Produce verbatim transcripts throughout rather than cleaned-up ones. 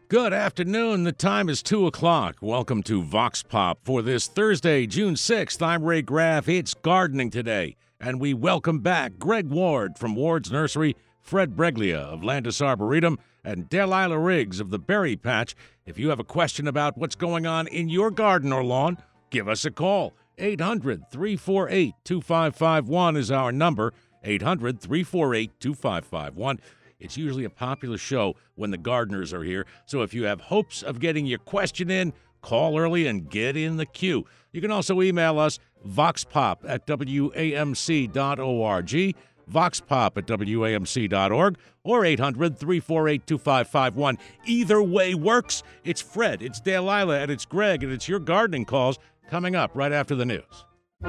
Good afternoon. The time is two o'clock. Welcome to Vox Pop for this Thursday, June sixth. I'm Ray Graff. It's gardening today, and we welcome back Greg Ward from Ward's Nursery, Fred Breglia of Landis Arboretum, and Delilah Riggs of the Berry Patch. If you have a question about what's going on in your garden or lawn, give us a call. eight hundred, three four eight, two five five one is our number, eight hundred, three four eight, two five five one. It's usually a popular show when the gardeners are here, so if you have hopes of getting your question in, call early and get in the queue. You can also email us, voxpop at w a m c dot org, voxpop at w a m c dot org, or eight hundred, three four eight, two five five one. Either way works. It's Fred, it's Delilah, and it's Greg, and it's your gardening calls coming up right after the news.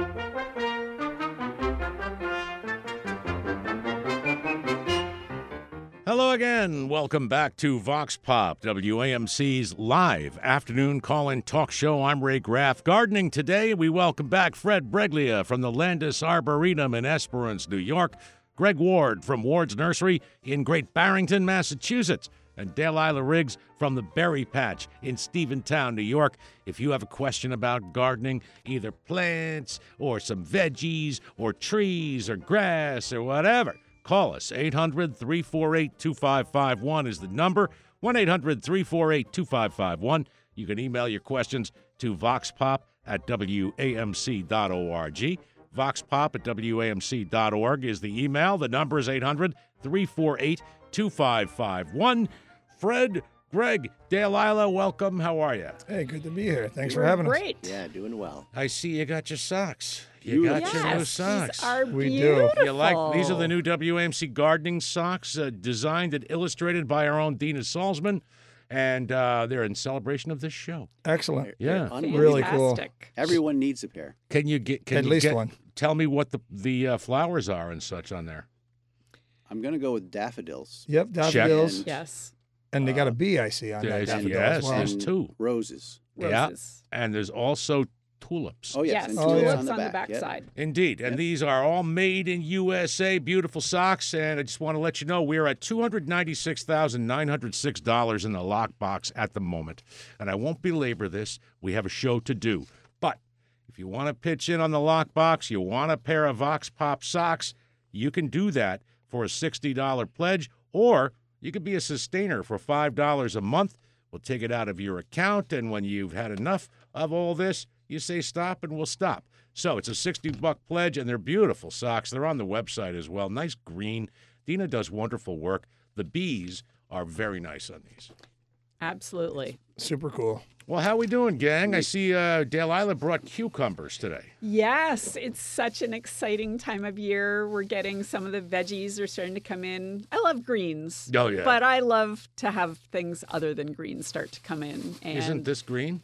Hello again. Welcome back to Vox Pop, W A M C's live afternoon call-in talk show. I'm Ray Graff. Gardening today, we welcome back Fred Breglia from the Landis Arboretum in Esperance, New York, Greg Ward from Ward's Nursery in Great Barrington, Massachusetts, and Delilah Riggs from the Berry Patch in Stephentown, New York. If you have a question about gardening, either plants or some veggies or trees or grass or whatever, call us. eight hundred, three four eight, two five five one is the number. one eight hundred, three four eight, two five five one. You can email your questions to voxpop at w a m c dot org. Voxpop at w a m c dot org is the email. The number is eight hundred, three four eight, two five five one. Fred, Greg, Delilah, welcome. How are you? Hey, good to be here. Thanks We're for having great. us. Yeah, doing well. I see you got your socks. You got Yes, your new socks. These are We do. beautiful. You like these are the new W A M C gardening socks, uh, designed and illustrated by our own Dina Salzman, and uh, they're in celebration of this show. Excellent. Yeah, Unbelievable. Really cool. Fantastic. Everyone needs a pair. can you get can At you least get, one. Tell me what the the uh, flowers are and such on there. I'm going to go with daffodils. Yep, daffodils. And- Yes. And they got a bee, I see, on that There's- daffodil yes, as well. there's And two. Roses. Yeah. Roses. And there's also tulips. Oh, yes. Yes. And Oh, tulips yeah. on Tulips the on the back. back side. Indeed, and Yep. these are all made in U S A, beautiful socks, and I just want to let you know we're at two hundred ninety-six thousand nine hundred six dollars in the lockbox at the moment, and I won't belabor this. We have a show to do, but if you want to pitch in on the lockbox, you want a pair of Vox Pop socks, you can do that for a sixty dollars pledge, or you could be a sustainer for five dollars a month. We'll take it out of your account, and when you've had enough of all this, you say stop, and we'll stop. So it's a sixty buck pledge, and they're beautiful socks. They're on the website as well. Nice green. Dina does wonderful work. The bees are very nice on these. Absolutely. Super cool. Well, how we doing, gang? I see uh, Delilah brought cucumbers today. Yes, it's such an exciting time of year. We're getting some of the veggies are starting to come in. I love greens. Oh, yeah. But I love to have things other than greens start to come in. And Isn't this green?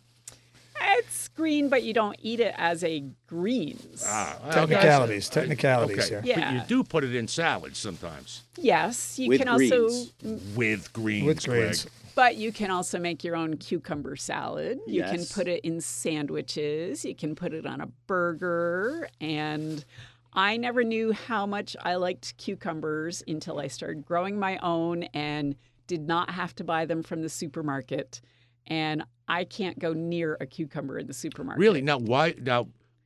It's green, but you don't eat it as a greens. Ah, okay. Technicalities, technicalities Okay. here. Yeah. But you do put it in salads sometimes. Yes, you With can greens. also With greens, With greens. Greg. But you can also make your own cucumber salad. You can Yes. put it in sandwiches. You can put it on a burger. And I never knew how much I liked cucumbers until I started growing my own and did not have to buy them from the supermarket. And I can't go near a cucumber in the supermarket. Really? Now, why? Now,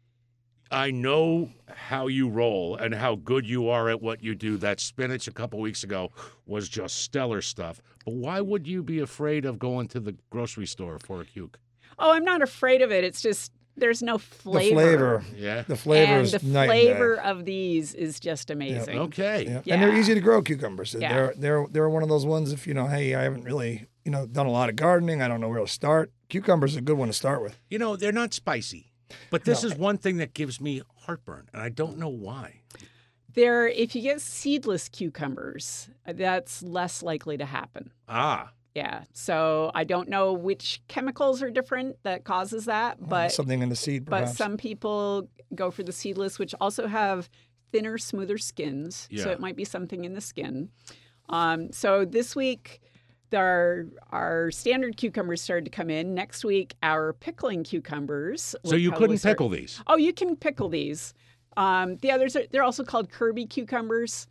I know how you roll and how good you are at what you do. That spinach a couple weeks ago was just stellar stuff. But why would you be afraid of going to the grocery store for a cuke? Oh, I'm not afraid of it. It's just there's no The flavor. flavor. Yeah. The flavor and is the night flavor and of these is just amazing. Okay. day. Yeah. Yeah. And they're easy to grow cucumbers. Yeah. They're they're they're one of those ones if you know, hey, I haven't really, you know, done a lot of gardening, I don't know where to start. Cucumber's a good one to start with. You know, they're not spicy. But this No. is one thing that gives me heartburn, and I don't know why. There, if you get seedless cucumbers, that's less likely to happen. Ah. Yeah. So I don't know which chemicals are different that causes that, but Something in the seed, but perhaps. some people go for the seedless, which also have thinner, smoother skins. So Yeah. it might be something in the skin. Um, so this week, our our standard cucumbers started to come in. Next week, our pickling cucumbers. So will you probably couldn't start- pickle these? Oh, you can pickle these. Um, the others are they're also called Kirby cucumbers.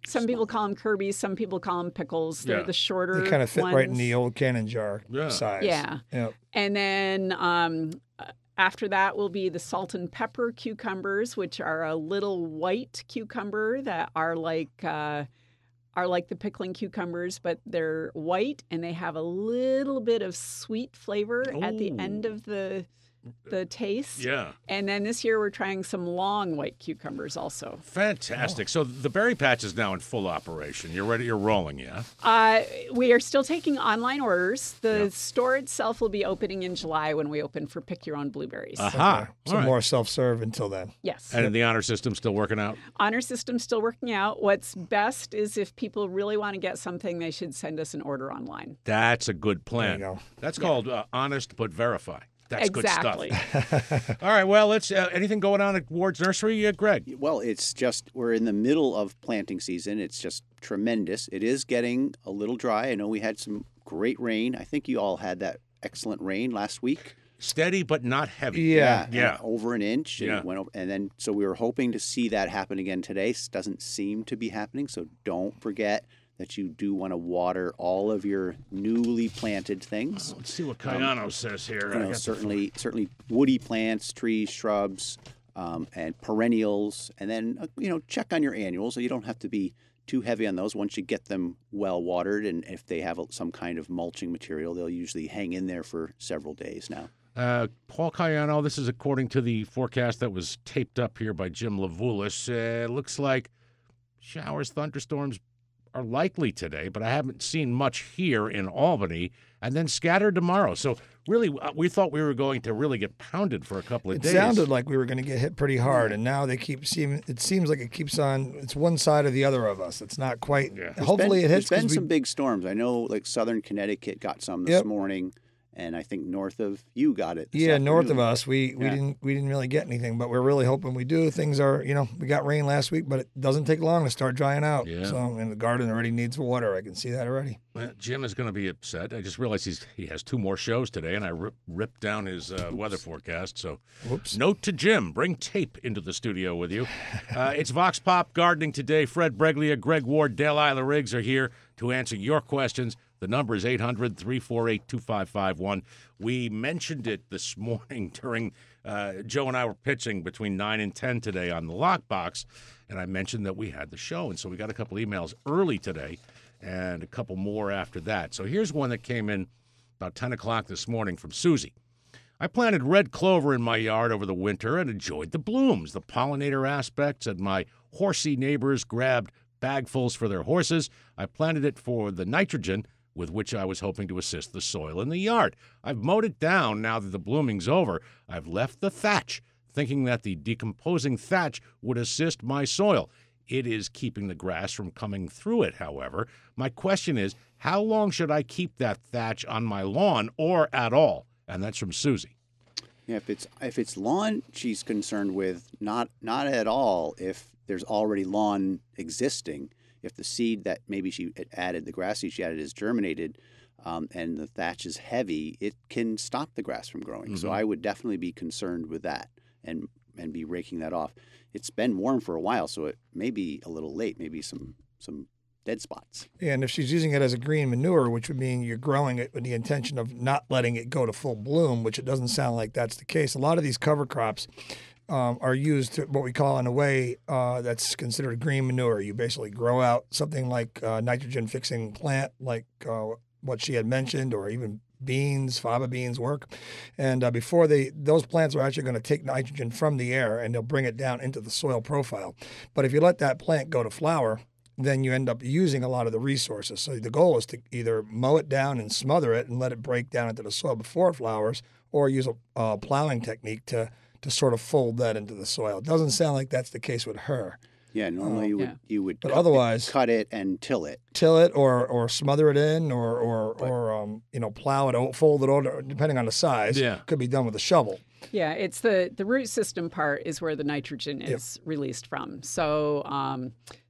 Some people call them Kirby's. Some people call them pickles. They're Yeah. the shorter They kind of fit ones. right in the old cannon jar Yeah. size. Yeah. Yep. And then um, uh, after that will be the salt and pepper cucumbers, which are a little white cucumber that are like uh, are like the pickling cucumbers, but they're white and they have a little bit of sweet flavor at the Ooh. end of the the taste. Yeah. And then this year we're trying some long white cucumbers also. Fantastic. So the berry patch is now in full operation. You're ready. You're rolling, yeah? Uh, we are still taking online orders. The Yeah. store itself will be opening in July when we open for Pick Your Own Blueberries. Aha. Okay. All So right. more self-serve until then. Yes. And the honor system still working out? Honor system's still working out. What's best is if people really want to get something, they should send us an order online. That's a good plan. There you go. That's called uh, honest but verify. That's exactly. good stuff. All right. Well, let's. Uh, anything going on at Ward's Nursery, uh, Greg? Well, it's just, we're in the middle of planting season. It's just tremendous. It is getting a little dry. I know we had some great rain. I think you all had that excellent rain last week. Steady but not heavy. Yeah. and Yeah. over an inch. And, Yeah. it went over, and then, so we were hoping to see that happen again today. It doesn't seem to be happening. So don't forget that you do want to water all of your newly planted things. Let's see what Cayano says here. You I know, got the- certainly, certainly woody plants, trees, shrubs, um, and perennials. And then, uh, you know, check on your annuals. So you don't have to be too heavy on those once you get them well watered. And if they have a, some kind of mulching material, they'll usually hang in there for several days now. Uh, Paul Cayano, this is according to the forecast that was taped up here by Jim Lavulis. Uh, looks like showers, thunderstorms are likely today, but I haven't seen much here in Albany, and then scattered tomorrow. So really, uh, we thought we were going to really get pounded for a couple of It days. sounded like we were going to get hit pretty hard, and now they keep seem. It seems like it keeps on. It's one side or the other of us. It's not quite. Yeah. There's Hopefully, been, it hits. There's been 'cause we- some big storms. I know, like southern Connecticut got some this Yep. morning, and I think north of you got it. this Yeah, north of afternoon. us, we, we Yeah. didn't we didn't really get anything, but we're really hoping we do. Things are, you know, we got rain last week, but it doesn't take long to start drying out. Yeah. So, and the garden already needs water. I can see that already. Well, Jim is going to be upset. I just realized he's he has two more shows today, and I rip, ripped down his uh, weather forecast. So, Whoops. note to Jim: bring tape into the studio with you. Uh, it's Vox Pop Gardening today. Fred Breglia, Greg Ward, Dale Isla Riggs are here to answer your questions. The number is eight hundred, three four eight, two five five one. We mentioned it this morning during uh, Joe and I were pitching between nine and ten today on the Lockbox, and I mentioned that we had the show, and so we got a couple emails early today and a couple more after that. So here's one that came in about ten o'clock this morning from Susie. I planted red clover in my yard over the winter and enjoyed the blooms, the pollinator aspects, and my horsey neighbors grabbed bagfuls for their horses. I planted it for the nitrogen with which I was hoping to assist the soil in the yard. I've mowed it down now that the blooming's over. I've left the thatch, thinking that the decomposing thatch would assist my soil. It is keeping the grass from coming through it, however. My question is, how long should I keep that thatch on my lawn or at all? And that's from Susie. Yeah, if it's if it's lawn, she's concerned with not not at all. If there's already lawn existing, if the seed that maybe she had added, the grass seed she added, is germinated, um, and the thatch is heavy, it can stop the grass from growing. So Mhm. I would definitely be concerned with that and and be raking that off. It's been warm for a while, so it may be a little late. Maybe some some dead spots. Yeah, and if she's using it as a green manure, which would mean you're growing it with the intention of not letting it go to full bloom, which it doesn't sound like that's the case. A lot of these cover crops um, are used to what we call in a way uh, that's considered green manure. You basically grow out something like uh, nitrogen fixing plant, like uh, what she had mentioned, or even beans, faba beans work. And uh, before they, those plants are actually going to take nitrogen from the air and they'll bring it down into the soil profile. But if you let that plant go to flower, then you end up using a lot of the resources. So the goal is to either mow it down and smother it and let it break down into the soil before it flowers, or use a uh, plowing technique to to sort of fold that into the soil. It doesn't sound like that's the case with her. Yeah, normally Oh, you would yeah. you would But cut otherwise- it, cut it and till it. Till it or or smother it in or or or um, you know, plow it, o- fold it over, depending on the size. Yeah. Could be done with a shovel. Yeah, it's the the root system part is where the nitrogen is released from. So um,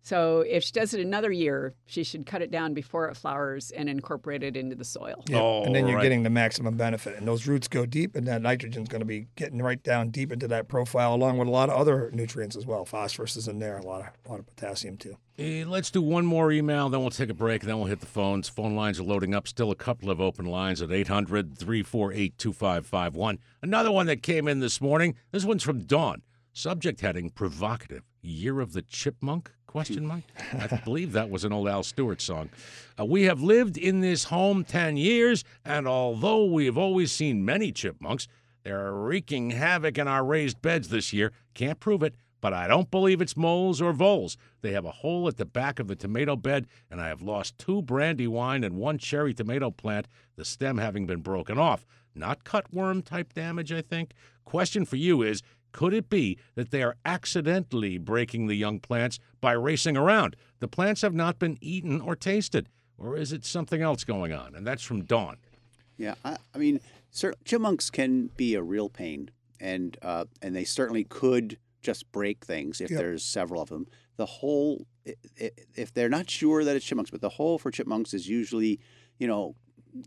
So if she does it another year, she should cut it down before it flowers and incorporate it into the soil. Yeah, Oh, and then you're right. getting the maximum benefit. And those roots go deep, and that nitrogen's going to be getting right down deep into that profile, along with a lot of other nutrients as well. Phosphorus is in there, a lot of a lot of potassium too. Eh, let's do one more email, then we'll take a break, and then we'll hit the phones. Phone lines are loading up. Still a couple of open lines at eight hundred, three four eight, two five five one. Another one that came in this morning. This one's from Dawn. Subject heading, provocative. Year of the Chipmunk? Question mark. I believe that was an old Al Stewart song. Uh, we have lived in this home ten years, and although we have always seen many chipmunks, they're wreaking havoc in our raised beds this year. Can't prove it, but I don't believe it's moles or voles. They have a hole at the back of the tomato bed, and I have lost two brandywine and one cherry tomato plant, the stem having been broken off. Not cutworm type damage, I think. Question for you is, could it be that they are accidentally breaking the young plants by racing around? The plants have not been eaten or tasted. Or is it something else going on? And that's from Dawn. Yeah, I, I mean, cer- chipmunks can be a real pain, and uh, and they certainly could just break things if Yep. there's several of them. The hole, i- i- if they're not sure that it's chipmunks, but the hole for chipmunks is usually, you know,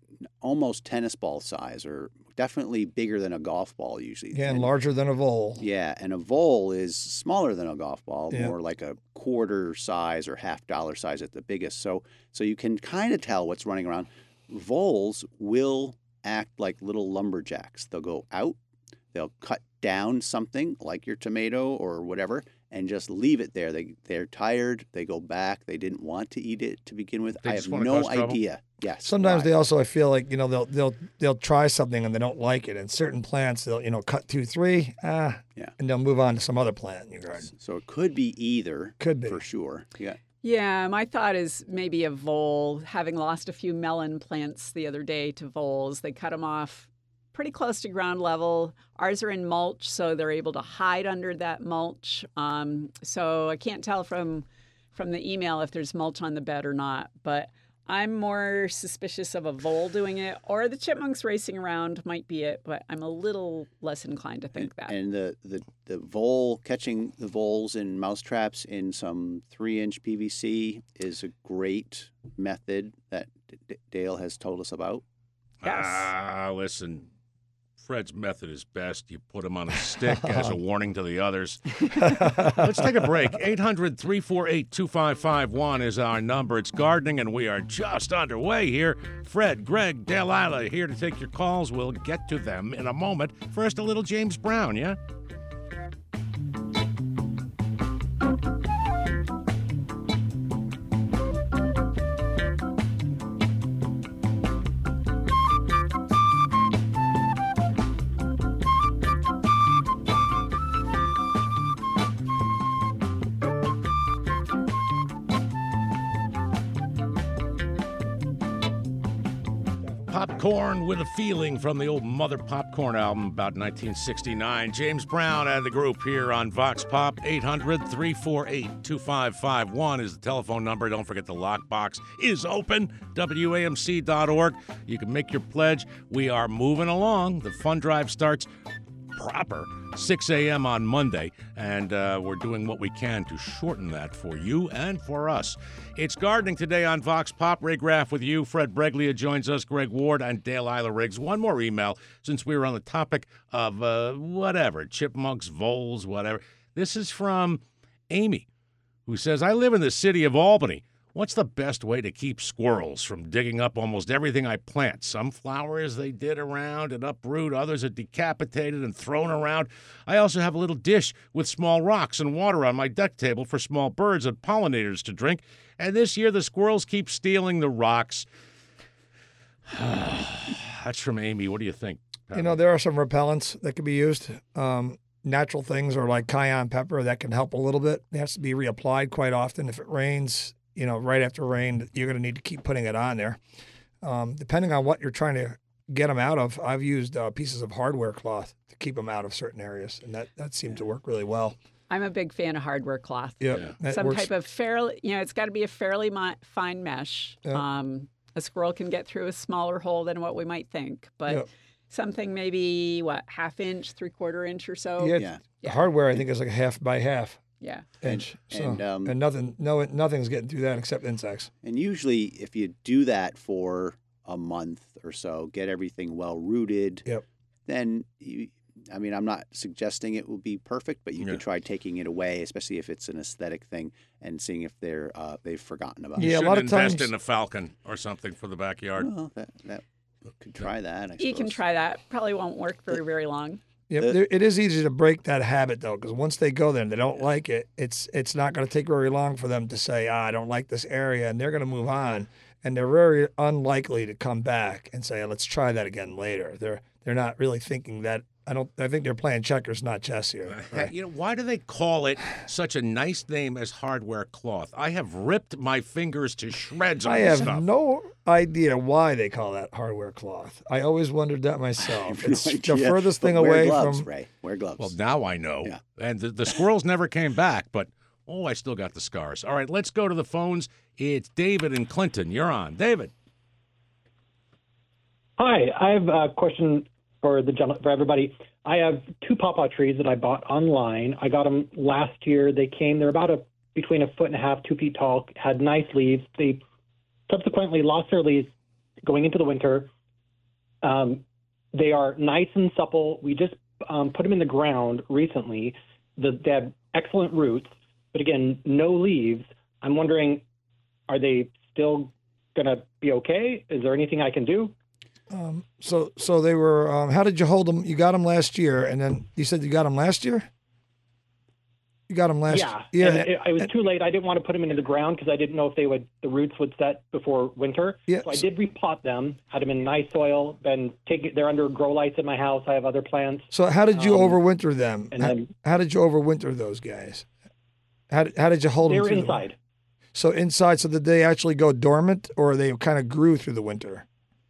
almost tennis ball size, or definitely bigger than a golf ball usually. Yeah, and larger than a vole. Yeah, and a vole is smaller than a golf ball, Yeah. more like a quarter size or half dollar size at the biggest. So so you can kind of tell what's running around. Voles will act like little lumberjacks. They'll go out, they'll cut down something like your tomato or whatever, and just leave it there. They they're tired. They go back. They didn't want to eat it to begin with. They I just have wanna no cause trouble? idea. Yes. Sometimes why. they also, I feel like, you know, they'll they'll they'll try something and they don't like it. And certain plants, they'll, you know, cut two, three, ah, Yeah. and they'll move on to some other plant in your garden. So it could be either. Could be. For sure. Yeah. Yeah, my thought is maybe a vole. Having lost a few melon plants the other day to voles, they cut them off pretty close to ground level. Ours are in mulch, so they're able to hide under that mulch. Um, so I can't tell from from the email if there's mulch on the bed or not, but I'm more suspicious of a vole doing it, or the chipmunks racing around might be it, but I'm a little less inclined to think that. And the, the, the vole, catching the voles in mouse traps in some three inch P V C is a great method that D- D- Dale has told us about. Yes. Ah, listen. Fred's method is best. You put him on a stick as a warning to the others. Let's take a break. eight hundred, three four eight, two five five one is our number. It's gardening, and we are just underway here. Fred, Greg, Delilah here to take your calls. We'll get to them in a moment. First, a little James Brown, yeah? Popcorn with a Feeling from the old Mother Popcorn album about nineteen sixty-nine. James Brown and the group here on Vox Pop. eight hundred, three four eight, two five five one is the telephone number. Don't forget the lockbox is open, W A M C dot org. You can make your pledge. We are moving along. The fund drive starts proper six a.m. on Monday, and uh, we're doing what we can to shorten that for you and for us. It's gardening today on Vox Pop. Ray Graff with you. Fred Breglia joins us, Greg Ward, and Dale Isla Riggs. One more email, since we were on the topic of uh, whatever, chipmunks, voles, whatever. This is from Amy, who says, I live in the city of Albany. What's the best way to keep squirrels from digging up almost everything I plant? Some flowers they did around and uproot, others are decapitated and thrown around. I also have a little dish with small rocks and water on my deck table for small birds and pollinators to drink. And this year the squirrels keep stealing the rocks. That's from Amy. What do you think? You know, there are some repellents that can be used. Um, natural things are like cayenne pepper that can help a little bit. It has to be reapplied quite often. If it rains, you know, right after rain, you're going to need to keep putting it on there. Um, depending on what you're trying to get them out of, I've used uh, pieces of hardware cloth to keep them out of certain areas, and that, that seemed to work really well. I'm a big fan of hardware cloth. Yep, Yeah. that Some works. type of fairly, you know, it's got to be a fairly mi- fine mesh. Yeah. Um, a squirrel can get through a smaller hole than what we might think, but Yep. something maybe, what, half inch, three quarter inch or so? Yeah, Yeah. the hardware I think is like half by half. Yeah. inch. And- so, and, um, and nothing, no, nothing's getting through that except insects. And usually, if you do that for a month or so, get everything well rooted, Yep. then you, I mean, I'm not suggesting it will be perfect, but you Yeah. could try taking it away, especially if it's an aesthetic thing, and seeing if they're uh, they've forgotten about You Yeah, a it. should lot of invest times- in a falcon or something for the backyard. Well, that, that could try that. I You can suppose. try that. Probably won't work very, very long. Yep. The- there- it is easy to break that habit though, because once they go there and they don't like it, it's it's not going to take very long for them to say, ah, I don't like this area, and they're going to move on, and they're very unlikely to come back and say, let's try that again later. They're they're not really thinking that. I don't. I think they're playing checkers, not chess here. Right? You know, why do they call it such a nice name as hardware cloth? I have ripped my fingers to shreds on I this have stuff. no idea why they call that hardware cloth. I always wondered that myself. No It's the idea, furthest but thing wear away gloves, from. Ray. Wear gloves. Well, now I know. Yeah. And the, the squirrels never came back, but oh, I still got the scars. All right, let's go to the phones. It's David and Clinton. You're on. David. Hi, I have a question for the gen- for everybody. I have two pawpaw trees that I bought online. I got them last year. They came. They're about a between a foot and a half, two feet tall. Had nice leaves. They subsequently lost their leaves going into the winter. Um, they are nice and supple. We just um, put them in the ground recently. The, they have excellent roots, but again, no leaves. I'm wondering, are they still going to be okay? Is there anything I can do? Um, so so they were. Um, how did you hold them? You got them last year, and then you said you got them last year. You got them last. Yeah, Yeah. And it, it was too late. I didn't want to put them into the ground because I didn't know if they would the roots would set before winter. Yeah, So I so- did repot them, had them in nice soil. Been taking they're under grow lights in my house. I have other plants. So how did you Um, overwinter them? and how, then- how did you overwinter those guys? How did, how did you hold They them? were through the inside. winter? So inside. So did they actually go dormant, or they kind of grew through the winter?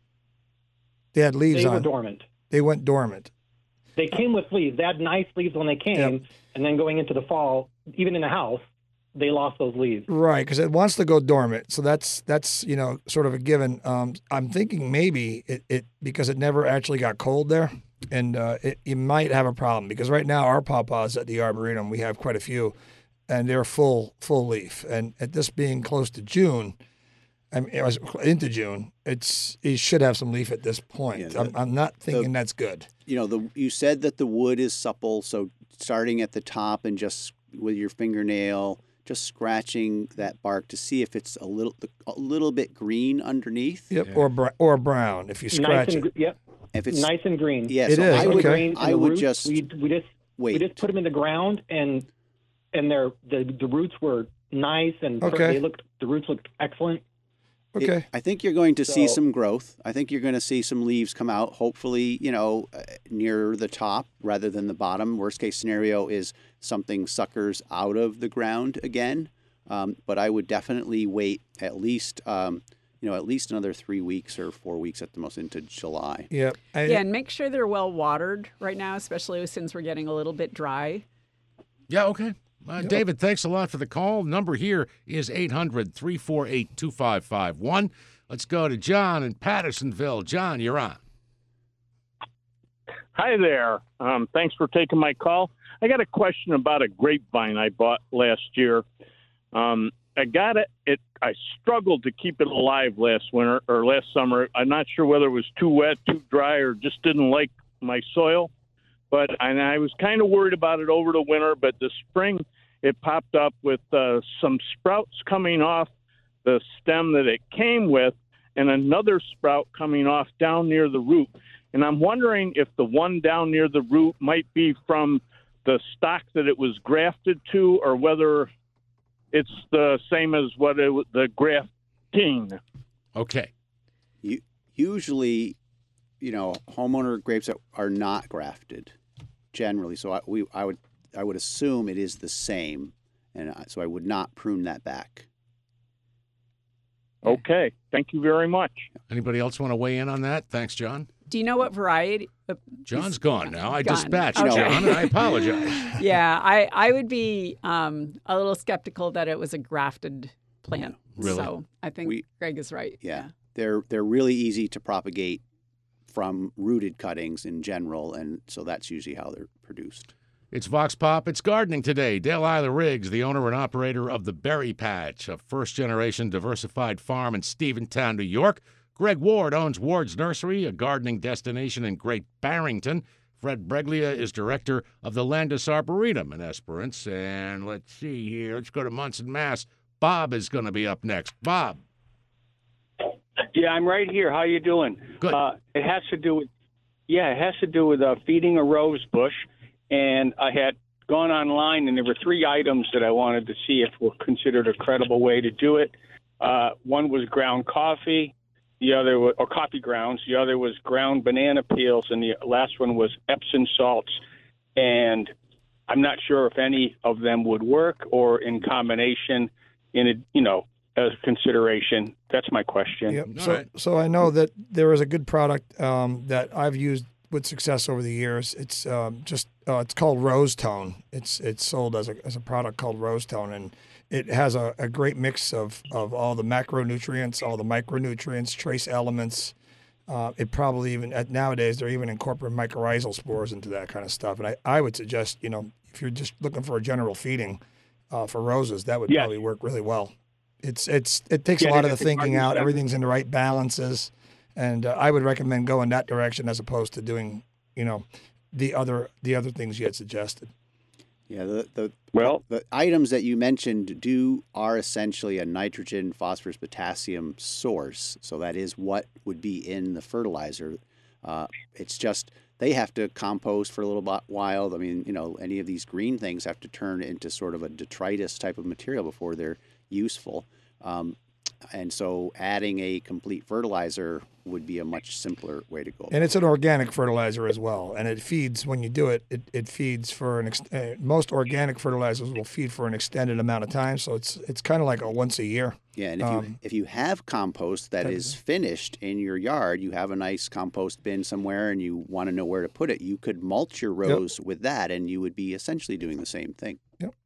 They had leaves They on. were dormant. They went dormant. They came with leaves. They had nice leaves when they came, Yep. and then going into the fall, even in the house, they lost those leaves. Right, because it wants to go dormant. So that's that's you know sort of a given. Um, I'm thinking maybe it, it because it never actually got cold there, and uh, it, you might have a problem because right now our pawpaws at the Arboretum we have quite a few, and they're full full leaf. And at this being close to June, I mean it was into June, it's it should have some leaf at this point. Yeah, the- I'm, I'm not thinking that's good. you know, the you said that the wood is supple, so starting at the top and just with your fingernail, just scratching that bark to see if it's a little a little bit green underneath. Yep, Yeah. or br- or brown if you scratch Nice and it. gr- yep, If it's nice and green. yeah, It so is, I would okay. Green, and I the would roots, just we, we just wait. we just put them in the ground, and and their the, the roots were nice and per- Okay. they looked the roots looked excellent. It- Okay. I think you're going to see So- some growth. I think you're going to see some leaves come out, hopefully, you know, uh, near the top rather than the bottom. Worst case scenario is something suckers out of the ground again. Um, but I would definitely wait at least, um, you know, at least another three weeks or four weeks at the most into July. Yep. I- Yeah, and make sure they're well watered right now, especially since we're getting a little bit dry. Yeah, okay. Uh, David, thanks a lot for the call. Number here is eight hundred, three four eight, two five five one. Let's go to John in Pattersonville. John, you're on. Hi there. Um, thanks for taking my call. I got a question about a grapevine I bought last year. Um, I got it. It. I struggled to keep it alive last winter or last summer. I'm not sure whether it was too wet, too dry, or just didn't like my soil. But and I was kind of worried about it over the winter. But this spring, it popped up with uh, some sprouts coming off the stem that it came with, and another sprout coming off down near the root. And I'm wondering if the one down near the root might be from the stock that it was grafted to, or whether it's the same as what it was, the grafting. Okay. You, usually, you know, homeowner grapes are, are not grafted generally. So I, we, I would, I would assume it is the same, and I, so I would not prune that back. Okay. Thank you very much. Anybody else want to weigh in on that? Thanks, John. Do you know what variety? uh, John's gone now. I Gone. dispatched Okay. John, and I apologize. Yeah, I, I would be um, a little skeptical that it was a grafted plant. Really? So I think We- Greg is right. Yeah, they're they're really easy to propagate from rooted cuttings in general, and so that's usually how they're produced. It's Vox Pop. It's gardening today. Dale Eiler Riggs, the owner and operator of the Berry Patch, a first-generation diversified farm in Stephentown, New York. Greg Ward owns Ward's Nursery, a gardening destination in Great Barrington. Fred Breglia is director of the Landis Arboretum in Esperance. And let's see here. Let's go to Munson, Mass. Bob is going to be up next. Bob. Yeah, I'm right here. How you doing? Good. Uh, it has to do with, yeah, it has to do with uh, feeding a rose bush. And I had gone online, and there were three items that I wanted to see if were considered a credible way to do it. Uh, one was ground coffee, the other was, or coffee grounds. The other was ground banana peels, and the last one was Epsom salts. And I'm not sure if any of them would work or in combination in a, you know, as consideration. That's my question. Yep. All So, right. so I know that there is a good product um, that I've used with success over the years. It's um, just uh, it's called Rose Tone. It's it's sold as a as a product called Rose Tone, and it has a, a great mix of of all the macronutrients, all the micronutrients, trace elements. Uh, it probably even at nowadays they're even incorporating mycorrhizal spores into that kind of stuff. And I, I would suggest, you know, if you're just looking for a general feeding uh, for roses, that would Yes. probably work really well. It's it's it takes Yeah, a lot of it's the a thinking garden out. center. Everything's in the right balances. And uh, I would recommend going that direction as opposed to doing, you know, the other the other things you had suggested. Yeah, the, the Well, the items that you mentioned do are essentially a nitrogen, phosphorus, potassium source. So that is what would be in the fertilizer. Uh, it's just they have to compost for a little bit while. I mean, you know, any of these green things have to turn into sort of a detritus type of material before they're useful. Um, and so adding a complete fertilizer would be a much simpler way to go. And it's an organic fertilizer as well. And it feeds, when you do it, it, it feeds for an, ex- uh, most organic fertilizers will feed for an extended amount of time. So it's it's kind of like a once a year. Yeah, and if you Um, if you have compost that that is is- finished in your yard, you have a nice compost bin somewhere, and you want to know where to put it, you could mulch your rose with that, and you would be essentially doing the same thing.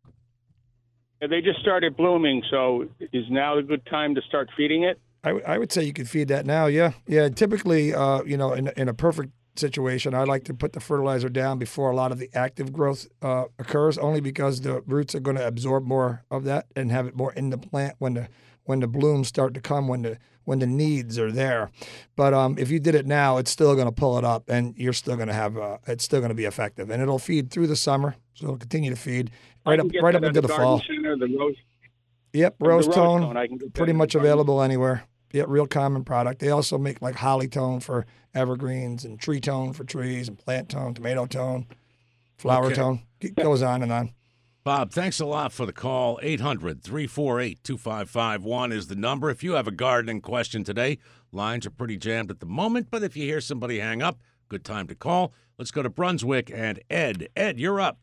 they just started blooming, so is now a good time to start feeding it? I, w- I would say you could feed that now. Yeah. Yeah. Typically, uh, you know, in, in a perfect situation, I like to put the fertilizer down before a lot of the active growth uh, occurs, only because the roots are going to absorb more of that and have it more in the plant when the when the blooms start to come, when the when the needs are there. But um, if you did it now, it's still going to pull it up, and you're still going to have uh, it's still going to be effective, and it'll feed through the summer, so it'll continue to feed right I up can get right that up at into the garden fall. center, the rose, Yep, the rose rose tone, tone, I can get that pretty at the much garden available anywhere. Yeah, real common product. They also make like holly tone for evergreens and tree tone for trees and plant tone, tomato tone, flower Okay. tone. It goes on and on. Bob, thanks a lot for the call. eight hundred, three four eight, two five five one is the number. If you have a gardening question today, lines are pretty jammed at the moment, but if you hear somebody hang up, good time to call. Let's go to Brunswick and Ed. Ed, you're up.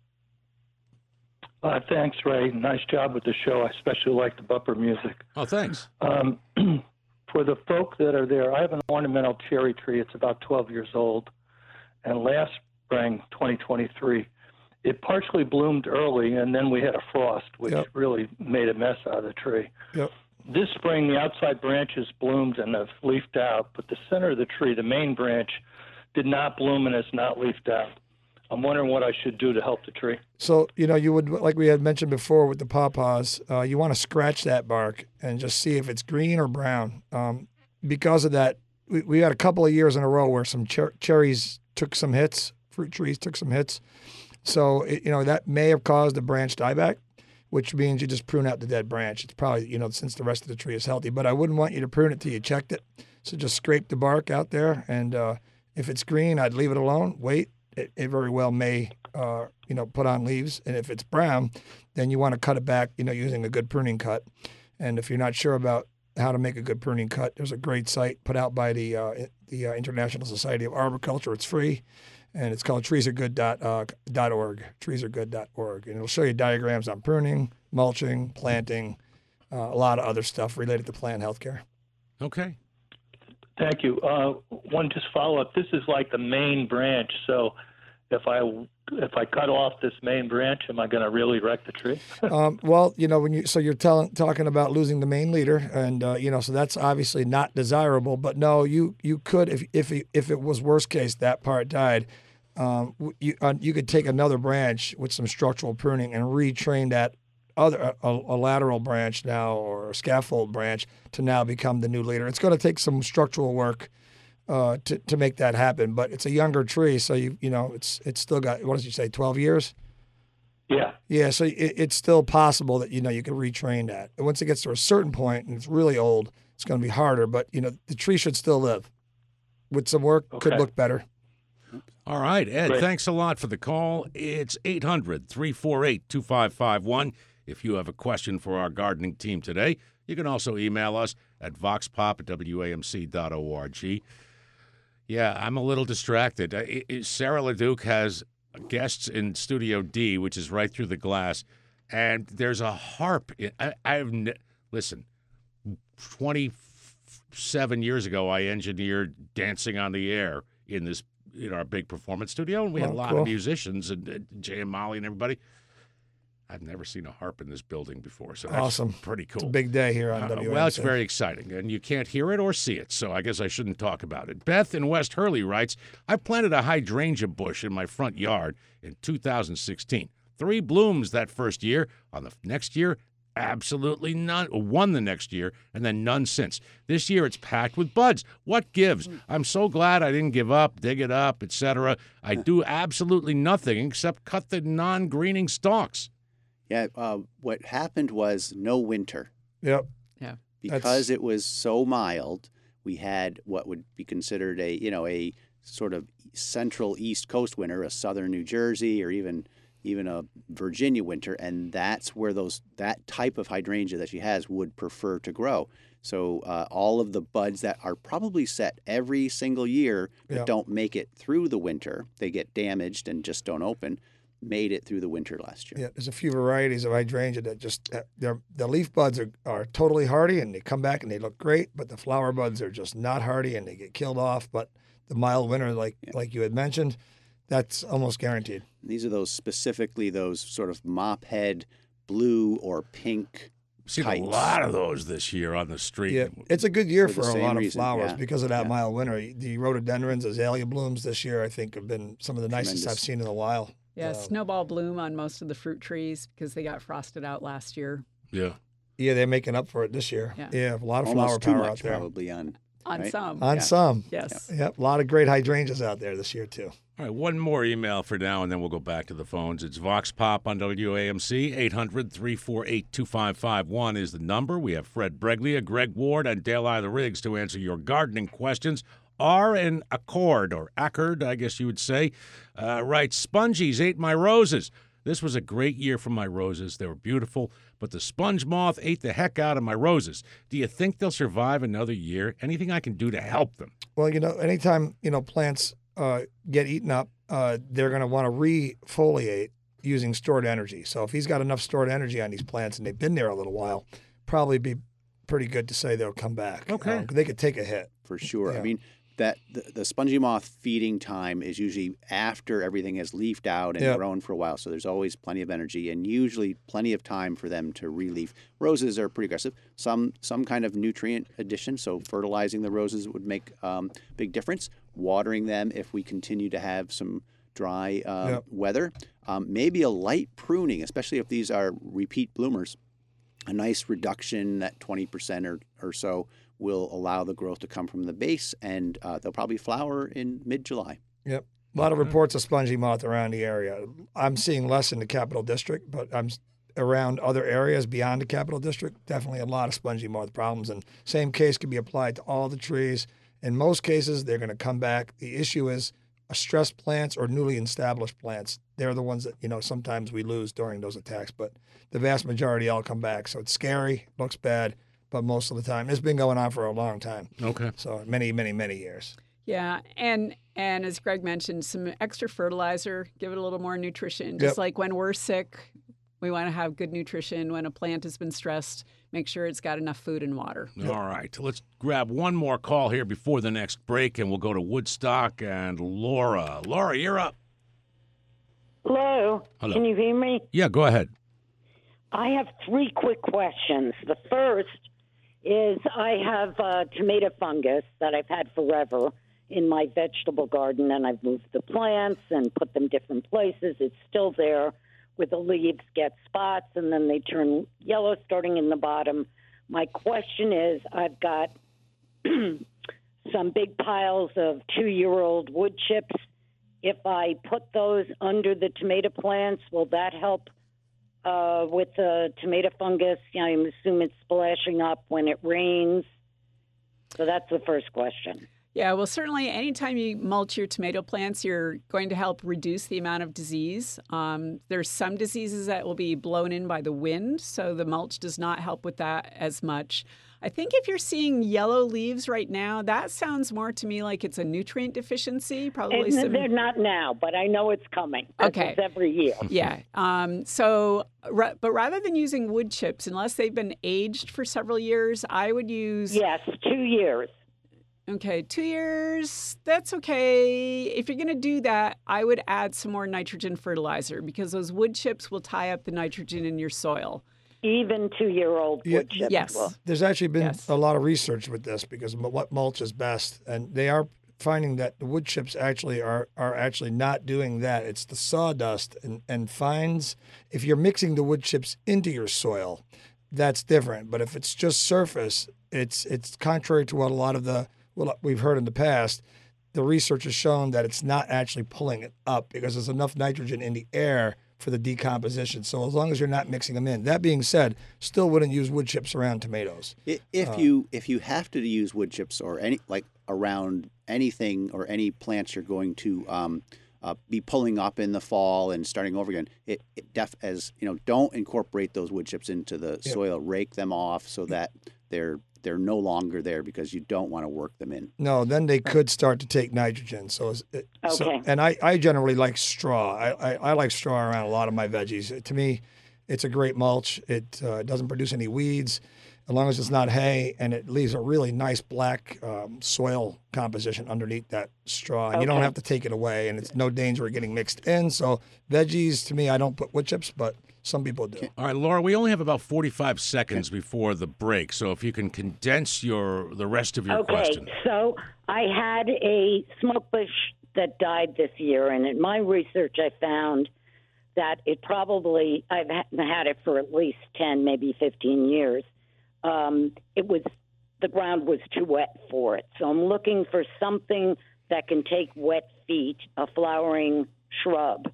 Uh, thanks, Ray. Nice job with the show. I especially like the bumper music. Oh, thanks. Um, for the folk that are there, I have an ornamental cherry tree. It's about twelve years old. And last spring, twenty twenty-three, it partially bloomed early, and then we had a frost, which Yep. really made a mess out of the tree. Yep. This spring, the outside branches bloomed and have leafed out, but the center of the tree, the main branch, did not bloom and has not leafed out. I'm wondering what I should do to help the tree. So, you know, you would, like we had mentioned before with the pawpaws, uh, you want to scratch that bark and just see if it's green or brown. Um, because of that, we, we had a couple of years in a row where some cher- cherries took some hits, fruit trees took some hits. So, it, you know, that may have caused the branch dieback, which means you just prune out the dead branch. It's probably, you know, since the rest of the tree is healthy. But I wouldn't want you to prune it till you checked it. So just scrape the bark out there. And uh, if it's green, I'd leave it alone, wait. It, it very well may, uh, you know, put on leaves. And if it's brown, then you want to cut it back, you know, using a good pruning cut. And if you're not sure about how to make a good pruning cut, there's a great site put out by the uh, the uh, International Society of Arboriculture. It's free, and it's called trees are good dot org, trees are good dot org. And it'll show you diagrams on pruning, mulching, planting, uh, a lot of other stuff related to plant healthcare. Okay. Thank you. Uh, one just follow up. This is like the main branch, so if I if I cut off this main branch, am I going to really wreck the tree? Um, well, you know, when you so you're telling talking about losing the main leader, and uh, you know, so that's obviously not desirable. But no, you you could if if it- if it was worst case that part died, um, w- you uh, you could take another branch with some structural pruning and retrain that other a, a lateral branch now or a scaffold branch to now become the new leader. It's going to take some structural work uh, to to make that happen, but it's a younger tree, so you you know it's it's still got, what did you say, twelve years? Yeah. Yeah, so it, it's still possible that you know you can retrain that. And once it gets to a certain point and it's really old, it's going to be harder. But you know the tree should still live. With some work, Okay. could look better. All right, Ed, Great. thanks a lot for the call. It's eight hundred, three four eight, two five five one. If you have a question for our gardening team today, you can also email us at voxpop at w a m c dot org. Yeah, I'm a little distracted. Uh, I- I- Sarah LeDuc has guests in Studio D, which is right through the glass, and there's a harp. in- I, I've ne- listen, twenty-seven years ago, I engineered Dancing on the Air in this in our big performance studio, and we had Oh, a lot cool. of musicians and, and Jay and Molly and everybody. I've never seen a harp in this building before, so that's Awesome. pretty It's a cool. big day here on Uh, W A M C. well, it's very exciting, and you can't hear it or see it, so I guess I shouldn't talk about it. Beth in West Hurley writes, I planted a hydrangea bush in my front yard in two thousand sixteen. Three blooms that first year. On the next year, absolutely none. One the next year, and then none since. This year, it's packed with buds. What gives? I'm so glad I didn't give up, dig it up, et cetera. I do absolutely nothing except cut the non-greening stalks. Yeah, uh, what happened was no winter. Yep. Because That's- it was so mild, we had what would be considered a, you know, a sort of central East Coast winter, a southern New Jersey, or even even a Virginia winter, and that's where those that type of hydrangea that she has would prefer to grow. So uh, all of the buds that are probably set every single year but Yeah. don't make it through the winter, they get damaged and just don't open, made it through the winter last year. Yeah, there's a few varieties of hydrangea that just uh, they're the leaf buds are, are totally hardy and they come back and they look great, but the flower buds are just not hardy and they get killed off. But the mild winter, like Yeah. like you had mentioned, that's almost guaranteed. These are those specifically those sort of mop head blue or pink. Seen a Kites. lot of those this year on the street. Yeah, it's a good year For for, the a same lot of reason, flowers yeah. because of that Yeah. mild winter. The rhododendrons, azalea blooms this year, I think, have been some of the nicest Tremendous. I've seen in a while. Yeah, Um, snowball bloom on most of the fruit trees because they got frosted out last year. Yeah. Yeah, they're making up for it this year. Yeah. a lot of Almost flower too power much out there. probably on. On Right. some. On Yeah. some. Yes. Yep, a lot of great hydrangeas out there this year, too. All right, one more email for now, and then we'll go back to the phones. It's Vox Pop on W A M C. eight hundred, three four eight, two five five one is the number. We have Fred Breglia, Greg Ward, and Dale Either Riggs to answer your gardening questions. R and Accord, or Ackerd, I guess you would say, uh, writes, Spongies ate my roses. This was a great year for my roses. They were beautiful, but the sponge moth ate the heck out of my roses. Do you think they'll survive another year? Anything I can do to help them? Well, you know, anytime, you know, plants uh, get eaten up, uh, they're going to want to refoliate using stored energy. So if he's got enough stored energy on these plants and they've been there a little while, probably be pretty good to say they'll come back. Okay. Um, they could take a hit. For sure. Yeah. I mean, that the, the spongy moth feeding time is usually after everything has leafed out and Yep. grown for a while. So there's always plenty of energy and usually plenty of time for them to re-leaf. Roses are pretty aggressive. Some some kind of nutrient addition, so fertilizing the roses would make um, big difference. Watering them if we continue to have some dry uh, Yep. weather. Um, maybe a light pruning, especially if these are repeat bloomers. A nice reduction, that twenty percent or, or so, will allow the growth to come from the base, and uh, they'll probably flower in mid-July. Yep. A lot of reports of spongy moth around the area. I'm seeing less in the Capital District, but I'm s- around other areas beyond the Capital District. Definitely a lot of spongy moth problems. And same case can be applied to all the trees. In most cases, they're going to come back. The issue is uh, stressed plants or newly established plants. They're the ones that, you know, sometimes we lose during those attacks, but the vast majority all come back. So it's scary, looks bad, but most of the time, it's been going on for a long time. Okay. So many, many, many years. Yeah, and and as Greg mentioned, some extra fertilizer, give it a little more nutrition. Just Yep. like when we're sick, we want to have good nutrition. When a plant has been stressed, make sure it's got enough food and water. All right. Let's grab one more call here before the next break, and we'll go to Woodstock and Laura. Laura, you're up. Hello. Hello. Can you hear me? Yeah, go ahead. I have three quick questions. The first is I have uh, tomato fungus that I've had forever, in my vegetable garden, and I've moved the plants and put them different places. It's still there where the leaves get spots and then they turn yellow starting in the bottom. My question is, I've got some big piles of two-year-old wood chips. If I put those under the tomato plants, will that help uh, with the tomato fungus? I assume it's splashing up when it rains. So that's the first question. Yeah, well, certainly anytime you mulch your tomato plants, you're going to help reduce the amount of disease. Um, there's some diseases that will be blown in by the wind, so the mulch does not help with that as much. I think if you're seeing yellow leaves right now, that sounds more to me like it's a nutrient deficiency. Probably And some... They're not now, but I know it's coming. Okay. It's every year. Yeah. Um, so, ra- but rather than using wood chips, unless they've been aged for several years, I would use... Yes, two years. Okay, two years, that's okay. If you're going to do that, I would add some more nitrogen fertilizer because those wood chips will tie up the nitrogen in your soil. Even two-year-old Yeah, wood chips. Yes. will. There's actually been Yes. a lot of research with this because m- what mulch is best, and they are finding that the wood chips actually are are actually not doing that. It's the sawdust and, and fines. If you're mixing the wood chips into your soil, that's different. But if it's just surface, it's it's contrary to what a lot of the what we've heard in the past. The research has shown that it's not actually pulling it up because there's enough nitrogen in the air for the decomposition. So as long as you're not mixing them in. That being said, still wouldn't use wood chips around tomatoes. I- If Uh, you if you have to use wood chips or any like around anything or any plants you're going to um, uh, be pulling up in the fall and starting over again, it, it def as you know, don't incorporate those wood chips into the Yeah. soil. Rake them off so that they're they're no longer there because you don't want to work them in. No, then they could start to take nitrogen. So, it's- it, so Okay. and I, I generally like straw. I, I, I like straw around a lot of my veggies. To me, it's a great mulch. It uh, doesn't produce any weeds as long as it's not hay, and it leaves a really nice black um, soil composition underneath that straw. And you don't Okay. have to take it away, and it's no danger of getting mixed in. So veggies, to me, I don't put wood chips, but some people do. All right, Laura, we only have about forty-five seconds before the break, so if you can condense your the rest of your Okay, question. so I had a smoke bush that died this year, and in my research, I found that it probably, I've ha- had it for at least ten, maybe fifteen years. Um, it was, the ground was too wet for it. So I'm looking for something that can take wet feet, a flowering shrub,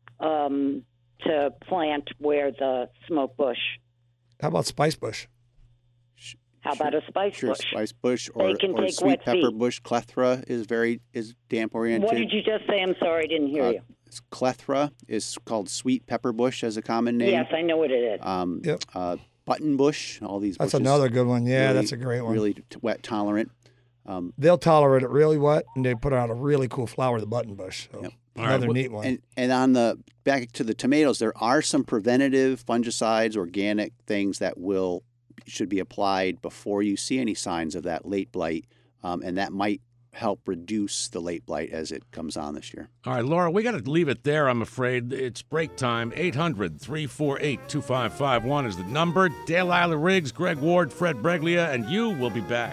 um, to plant where the smoke bush. How about spice bush? How about a spice Sure, bush? spice bush They or, can or take sweet wet pepper feet. bush. Clethra is very is damp oriented. What did you just say? I'm sorry, I didn't hear Uh, you. Clethra is called sweet pepper bush as a common name. Yes, I know what it is. Um, Yep. uh, button bush. All these. That's bushes, another good one. Yeah, really- that's a great one. Really t- wet tolerant. Um, They'll tolerate it really wet, and they put out a really cool flower, the button bush. So Yep. All right, another well- neat one. And and on the back to the tomatoes, there are some preventative fungicides, organic things that will should be applied before you see any signs of that late blight, um, and that might help reduce the late blight as it comes on this year. All right, Laura, we got to leave it there, I'm afraid. It's break time. eight hundred, three four eight, two five five one is the number. Dale Island Riggs, Greg Ward, Fred Breglia, and you will be back.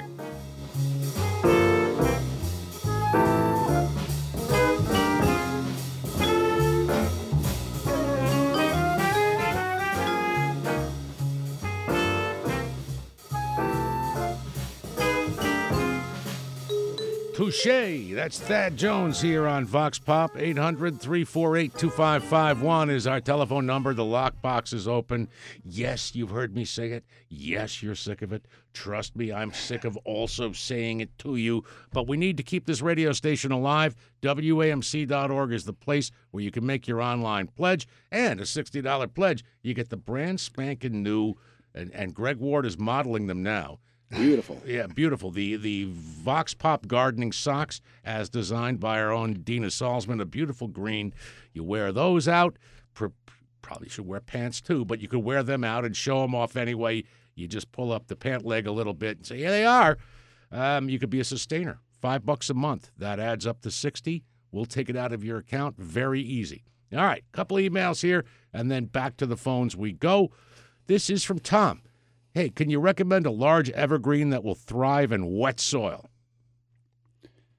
Touche. That's Thad Jones here on Vox Pop. eight hundred, three four eight, two five five one is our telephone number. The lockbox is open. Yes, you've heard me say it. Yes, you're sick of it. Trust me, I'm sick of also saying it to you. But we need to keep this radio station alive. W A M C dot org is the place where you can make your online pledge. And a sixty dollars pledge, you get the brand spanking new, and, and Greg Ward is modeling them now. Beautiful. Yeah, beautiful. The the Vox Pop gardening socks, as designed by our own Dina Salzman, a beautiful green. You wear those out. Pr- probably should wear pants too, but you could wear them out and show them off anyway. You just pull up the pant leg a little bit and say, "Here they are." Um, you could be a sustainer. Five bucks a month. That adds up to sixty. We'll take it out of your account. Very easy. All right, couple emails here, and then back to the phones we go. This is from Tom. Hey, can you recommend a large evergreen that will thrive in wet soil?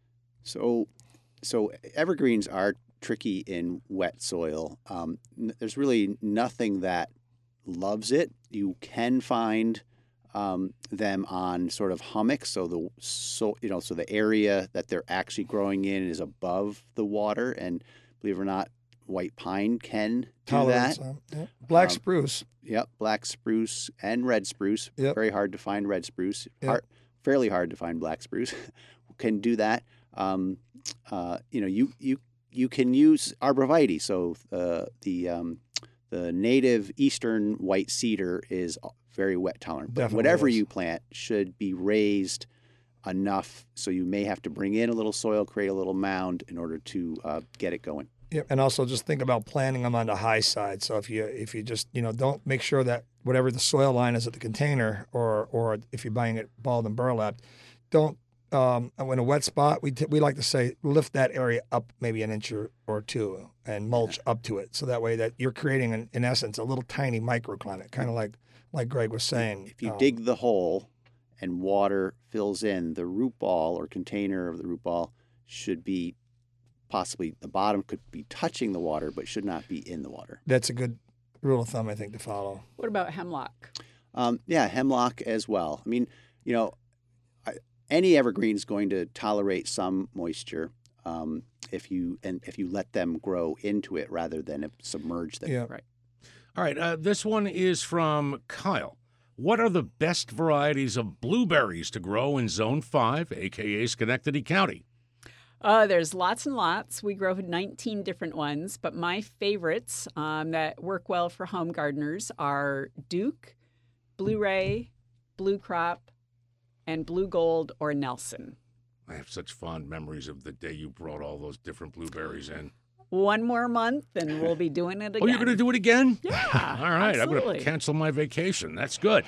So, so evergreens are tricky in wet soil. Um, n- there's really nothing that loves it. You can find um, them on sort of hummocks, so the so you know so the area that they're actually growing in is above the water, and believe it or not, white pine can do Tolerance, that. um, yeah. Black Um, spruce. Yep, black spruce and red spruce. Yep. Very hard to find red spruce. Yep. Hard, fairly hard to find black spruce. Can do that. Um, uh, you know, you you you can use arborvitae. So uh, the um, the native eastern white cedar is very wet tolerant. But Definitely whatever is. you plant should be raised enough, so you may have to bring in a little soil, create a little mound in order to uh, get it going. Yep, and also just think about planting them on the high side. So if you if you just you know don't make sure that whatever the soil line is at the container, or or if you're buying it balled and burlapped, don't um, in a wet spot we t- we like to say lift that area up maybe an inch or, or two and mulch up to it. So that way that you're creating an, in essence a little tiny microclimate, kind of like like Greg was saying. If you um, dig the hole and water fills in, the root ball or container of the root ball should be possibly, the bottom could be touching the water, but should not be in the water. that's a good rule of thumb I think to follow. What about hemlock? Um, yeah, hemlock as well. I mean, you know, I, any evergreen is going to tolerate some moisture um, if you and if you let them grow into it rather than submerge them. Yeah. Right. All right, uh, this one is from Kyle. What are the best varieties of blueberries to grow in Zone five, a k a. Schenectady County? Uh, there's lots and lots. We grow nineteen different ones, but my favorites um, that work well for home gardeners are Duke, Blue Ray, Blue Crop, and Blue Gold or Nelson. I have such fond memories of the day you brought all those different blueberries in. One more month and we'll be doing it again. Oh, you're going to do it again? Yeah, All right, I'm going absolutely. to cancel my vacation. That's good.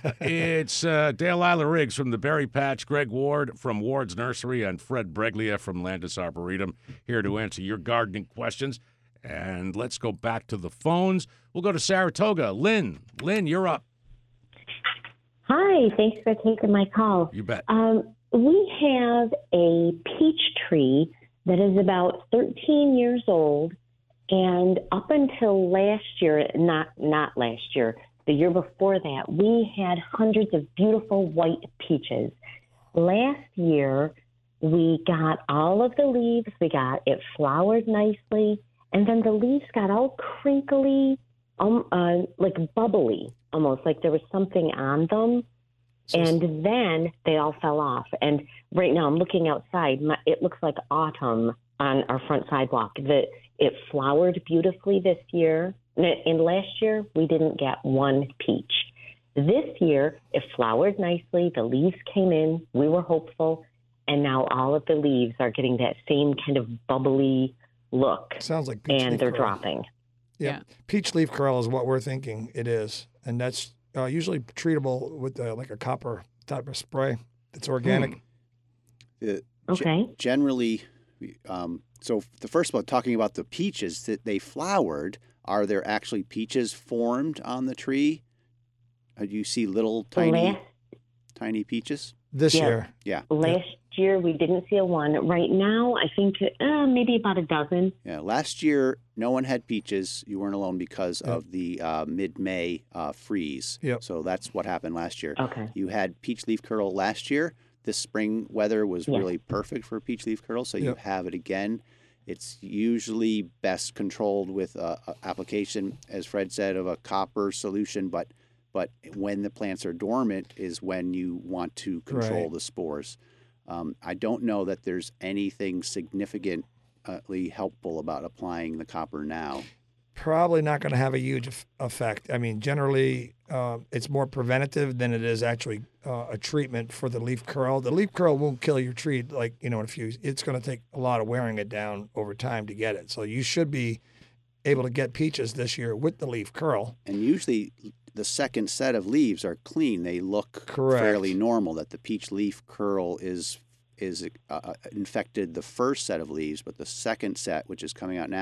It's uh, Dale Isla Riggs from the Berry Patch, Greg Ward from Ward's Nursery, and Fred Breglia from Landis Arboretum here to answer your gardening questions. And let's go back to the phones. We'll go to Saratoga. Lynn, Lynn, you're up. Hi, thanks for taking my call. You bet. Um, we have a peach tree that is about thirteen years old, and up until last year, not not last year, the year before that, we had hundreds of beautiful white peaches. Last year, we got all of the leaves. We got it flowered nicely, and then the leaves got all crinkly, um, uh, like bubbly, almost like there was something on them. And then they all fell off. And right now I'm looking outside. My, it looks like autumn on our front sidewalk. The, it flowered beautifully this year. And last year, we didn't get one peach. This year, it flowered nicely. The leaves came in. We were hopeful. And now all of the leaves are getting that same kind of bubbly look. Sounds like peach And leaf they're curl. dropping. Yeah. Yeah. Peach leaf curl is what we're thinking it is. And that's uh, usually treatable with uh, like a copper type of spray that's organic. Hmm. The- Okay. ge- generally, um, so the first one, talking about the peaches that they flowered, are there actually peaches formed on the tree? Uh, Do you see little tiny, Last tiny peaches? This Yeah. year. Yeah. Last year, we didn't see a one. Right now, I think uh, maybe about a dozen. Yeah, last year no one had peaches. You weren't alone because Yep. of the uh, mid-May uh, freeze. Yep. So that's what happened last year. Okay. You had peach leaf curl last year. This spring weather was Yeah. really perfect for peach leaf curl, so you Yep. have it again. It's usually best controlled with a, a application, as Fred said, of a copper solution. But but when the plants are dormant is when you want to control Right. the spores. Um, I don't know that there's anything significantly helpful about applying the copper now. Probably not going to have a huge eff- effect. I mean, generally, uh, it's more preventative than it is actually uh, a treatment for the leaf curl. The leaf curl won't kill your tree, like, you know, in a few, it's going to take a lot of wearing it down over time to get it. So you should be able to get peaches this year with the leaf curl. And usually the second set of leaves are clean. They look Correct. fairly normal. That the peach leaf curl is is uh, infected the first set of leaves, but the second set, which is coming out now,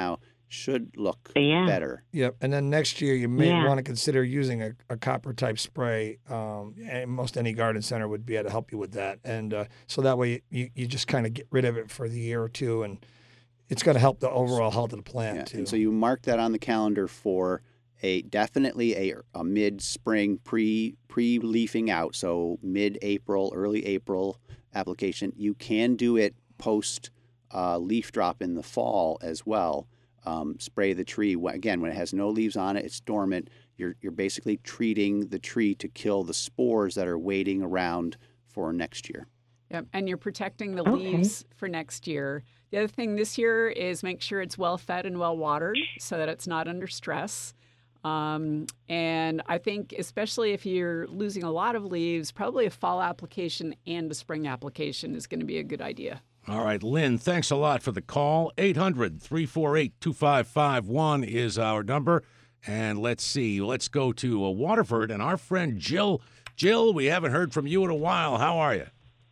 should look Yeah. better. Yep. And then next year, you may Yeah. want to consider using a, a copper type spray. Um, and most any garden center would be able to help you with that. And uh, so that way you, you just kind of get rid of it for the year or two. And it's going to help the overall health of the plant, Yeah. too. And so you mark that on the calendar for a definitely a, a mid-spring pre pre-leafing out, so mid-April, early April application. You can do it post uh, leaf drop in the fall as well. Um, spray the tree again when it has no leaves on it. It's dormant. You're you're basically treating the tree to kill the spores that are waiting around for next year. Yep, and you're protecting the Okay. leaves for next year. The other thing this year is make sure it's well fed and well watered so that it's not under stress. Um, and I think especially if you're losing a lot of leaves, probably a fall application and a spring application is going to be a good idea. All right, Lynn, thanks a lot for the call. eight hundred, three four eight, two five five one is our number. And let's see, let's go to uh, Waterford and our friend Jill. Jill, we haven't heard from you in a while. How are you?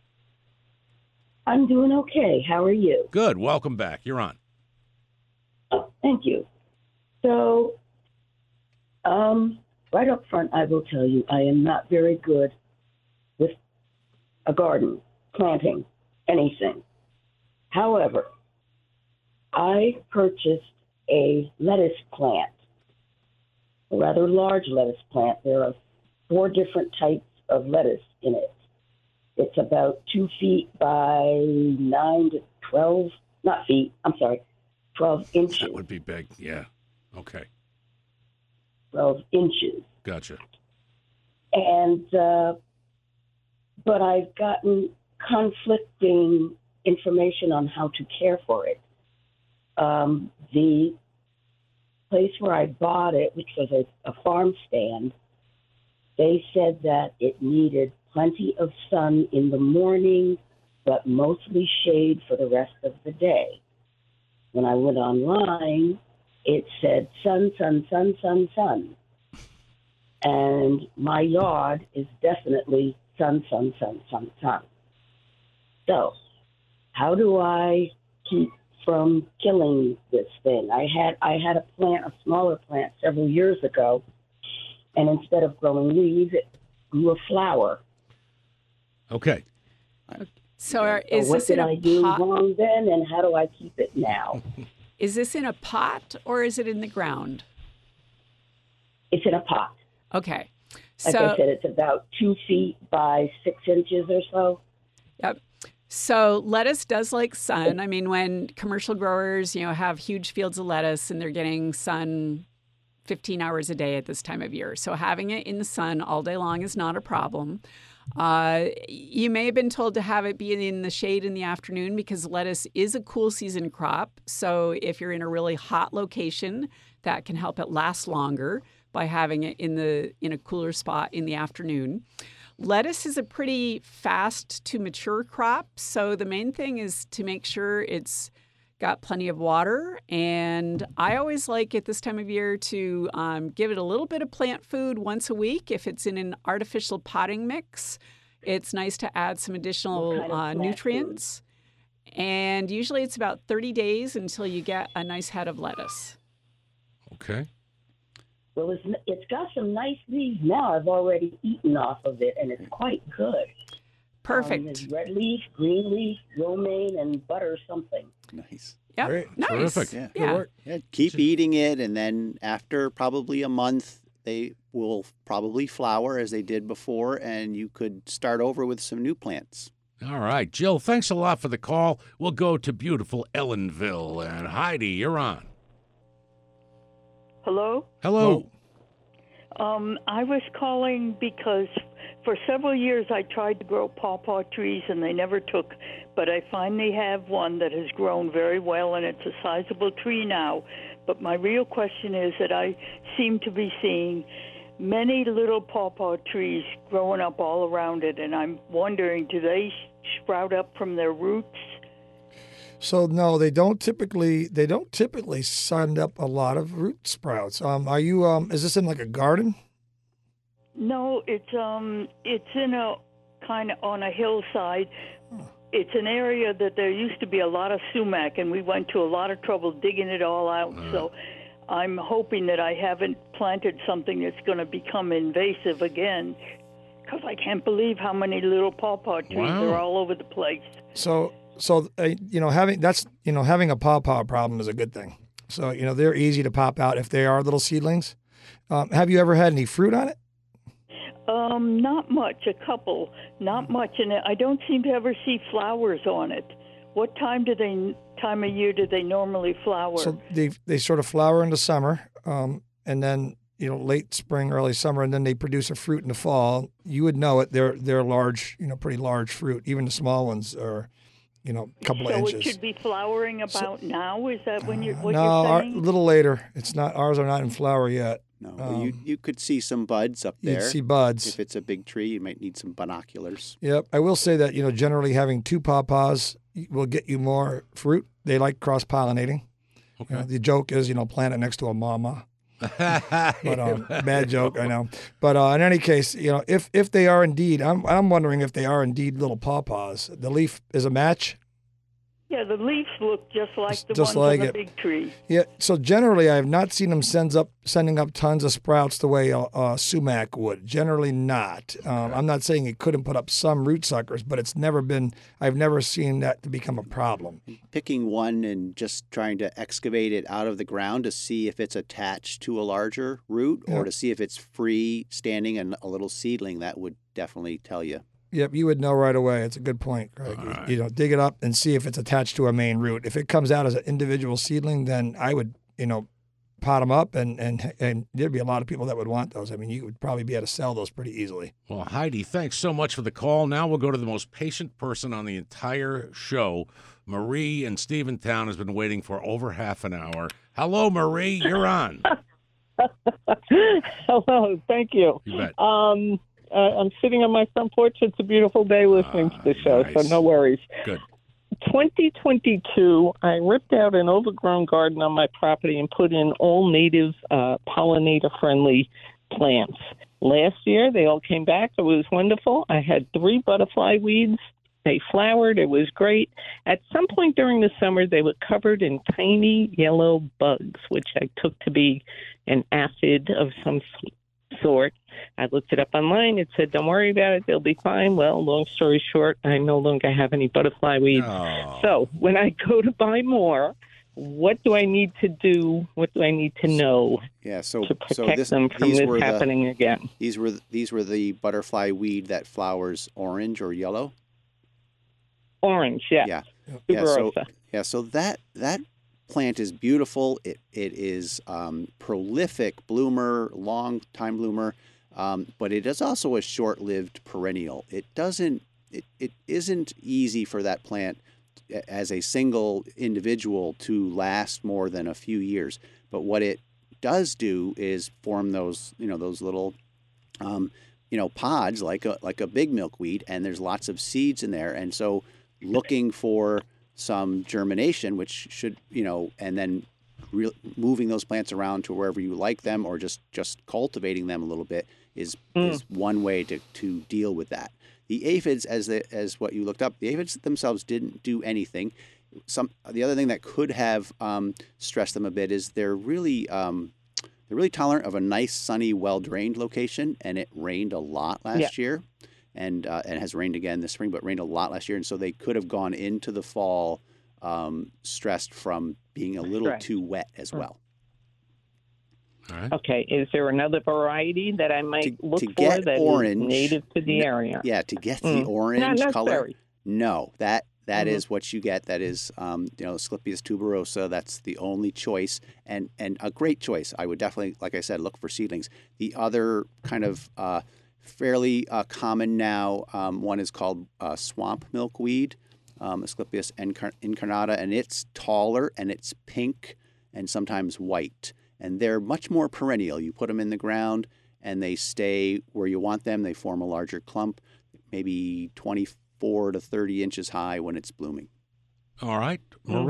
I'm doing okay. How are you? Good. Welcome back. You're on. Oh, thank you. So, um, right up front, I will tell you, I am not very good with a garden, planting, anything. However, I purchased a lettuce plant, a rather large lettuce plant. There are four different types of lettuce in it. It's about two feet by nine to twelve, not feet, I'm sorry, twelve inches. That would be big. Yeah. Okay. twelve inches. Gotcha. And, uh, but I've gotten conflicting information on how to care for it. Um, the place where I bought it, which was a, a farm stand, they said that it needed plenty of sun in the morning, but mostly shade for the rest of the day. When I went online, it said sun, sun, sun, sun, sun. And my yard is definitely sun, sun, sun, sun, sun. So, how do I keep from killing this thing? I had I had a plant, a smaller plant, several years ago, and instead of growing leaves, it grew a flower. Okay. So are, So is what this did in a I do pot? wrong then, and how do I keep it now? Is this in a pot or is it in the ground? It's in a pot. Okay. Like So, I said, it's about two feet by six inches or so. Yep. So lettuce does like sun. I mean, when commercial growers, you know, have huge fields of lettuce and they're getting sun fifteen hours a day at this time of year. So having it in the sun all day long is not a problem. Uh, you may have been told to have it be in the shade in the afternoon because lettuce is a cool season crop. So if you're in a really hot location, that can help it last longer by having it in the in a cooler spot in the afternoon. Lettuce is a pretty fast to mature crop, so the main thing is to make sure it's got plenty of water. And I always like at this time of year to um, give it a little bit of plant food once a week. If it's in an artificial potting mix, it's nice to add some additional What kind of uh, plant nutrients. And usually it's about thirty days until you get a nice head of lettuce. Okay. Well, it's, it's got some nice leaves now. I've already eaten off of it, and it's quite good. Perfect. Um, there's red leaf, green leaf, romaine, and butter something. Nice. Yep. Great. Nice. Terrific. Yeah. Good Yeah. work. Yeah, keep eating it, and then after probably a month, they will probably flower as they did before, and you could start over with some new plants. All right. Jill, thanks a lot for the call. We'll go to beautiful Ellenville. And Heidi, you're on. Hello? Hello. Um, I was calling because for several years I tried to grow pawpaw trees and they never took, but I finally have one that has grown very well and it's a sizable tree now. But my real question is that I seem to be seeing many little pawpaw trees growing up all around it, and I'm wondering, do they sprout up from their roots? So no, they don't typically they don't typically send up a lot of root sprouts. Um, are you um, is this in like a garden? No, it's um, it's in a kind of on a hillside, it's an area that there used to be a lot of sumac, and we went to a lot of trouble digging it all out. Uh. So I'm hoping that I haven't planted something that's going to become invasive again, because I can't believe how many little pawpaw trees Wow. are all over the place. So, so uh, you know, having that's you know having a pawpaw problem is a good thing. So you know they're easy to pop out if they are little seedlings. Um, have you ever had any fruit on it? Um, not much, a couple, not much, and I don't seem to ever see flowers on it. What time do they time of year do they normally flower? So they they sort of flower in the summer, um, and then you know late spring, early summer, and then they produce a fruit in the fall. You would know it. They're they're large, you know, pretty large fruit. Even the small ones are, you know, a couple so of it inches. should be flowering about now. Is that when you're what no, you're our, a saying? little later. It's not. Ours are not in flower yet. No, Um, you you could see some buds up there. You'd see buds. If it's a big tree, you might need some binoculars. Yep. I will say that, you know, generally having two pawpaws will get you more fruit. They like cross-pollinating. Okay. You know, the joke is, you know, plant it next to a mama. But um, bad joke, I know. But uh, in any case, you know, if if they are indeed, I'm I'm wondering if they are indeed little pawpaws. The leaf is a match. Yeah, the leaves look just like the Just ones like on the it. big tree. Yeah. So generally, I have not seen them sends up sending up tons of sprouts the way a, a sumac would. Generally, not. Um, I'm not saying it couldn't put up some root suckers, but it's never been. I've never seen that to become a problem. Picking one and just trying to excavate it out of the ground to see if it's attached to a larger root Yeah. or to see if it's free standing and a little seedling, that would definitely tell you. Yep, you would know right away. It's a good point, Greg. You- right. You know, dig it up and see if it's attached to a main root. If it comes out as an individual seedling, then I would, you know, pot them up, and and and there'd be a lot of people that would want those. I mean, you would probably be able to sell those pretty easily. Well, Heidi, thanks so much for the call. Now we'll go to the most patient person on the entire show. Marie in Steventown has been waiting for over half an hour. Hello, Marie. You're on. Hello, thank you. You bet. Um, uh, I'm sitting on my front porch. It's a beautiful day listening Ah, to the show, nice. so no worries. Good. twenty twenty-two, I ripped out an overgrown garden on my property and put in all native uh, pollinator-friendly plants. Last year, they all came back. It was wonderful. I had three butterfly weeds. They flowered. It was great. At some point during the summer, they were covered in tiny yellow bugs, which I took to be an aphid of some s- sort. I looked it up online. It said, don't worry about it. They'll be fine. Well, long story short, I no longer have any butterfly weeds. Oh. So when I go to buy more, what do I need to do? What do I need to know Yeah, so to protect so this, them from these this were happening the, again? These were these were the butterfly weed that flowers orange or yellow. Orange, yeah. Yeah, yeah. So Tuberosa. yeah, so that that plant is beautiful. It it is um, prolific bloomer, long time bloomer, um, but it is also a short-lived perennial. It doesn't. It, it isn't easy for that plant a- as a single individual to last more than a few years. But what it does do is form those, you know, those little, um, you know, pods like a like a big milkweed, and there's lots of seeds in there, and so looking for some germination, which should, you know, and then re- moving those plants around to wherever you like them, or just just cultivating them a little bit is Mm. is one way to to deal with that. The aphids, as the as what you looked up, the aphids themselves didn't do anything. Some the other thing that could have um, stressed them a bit is they're really um, they're really tolerant of a nice, sunny, well drained location, and it rained a lot last Yeah. year, and uh, and has rained again this spring, but rained a lot last year, and so they could have gone into the fall um, stressed from being a little Right. too wet as well. All right. Okay, is there another variety that I might To- look to for get that is orange, native to the n- area? Yeah, to get Mm. the Not orange color. necessary. No, that that Mhm. is what you get. That is, um, you know, Asclepias tuberosa. That's the only choice, and and a great choice. I would definitely, like I said, look for seedlings. The other kind of uh, fairly uh, common now um, one is called uh, swamp milkweed, um, Asclepias incar- incarnata, and it's taller and it's pink and sometimes white, and they're much more perennial. You put them in the ground and they stay where you want them. They form a larger clump, maybe twenty-four to thirty inches high when it's blooming. All right, Marie. Mhm.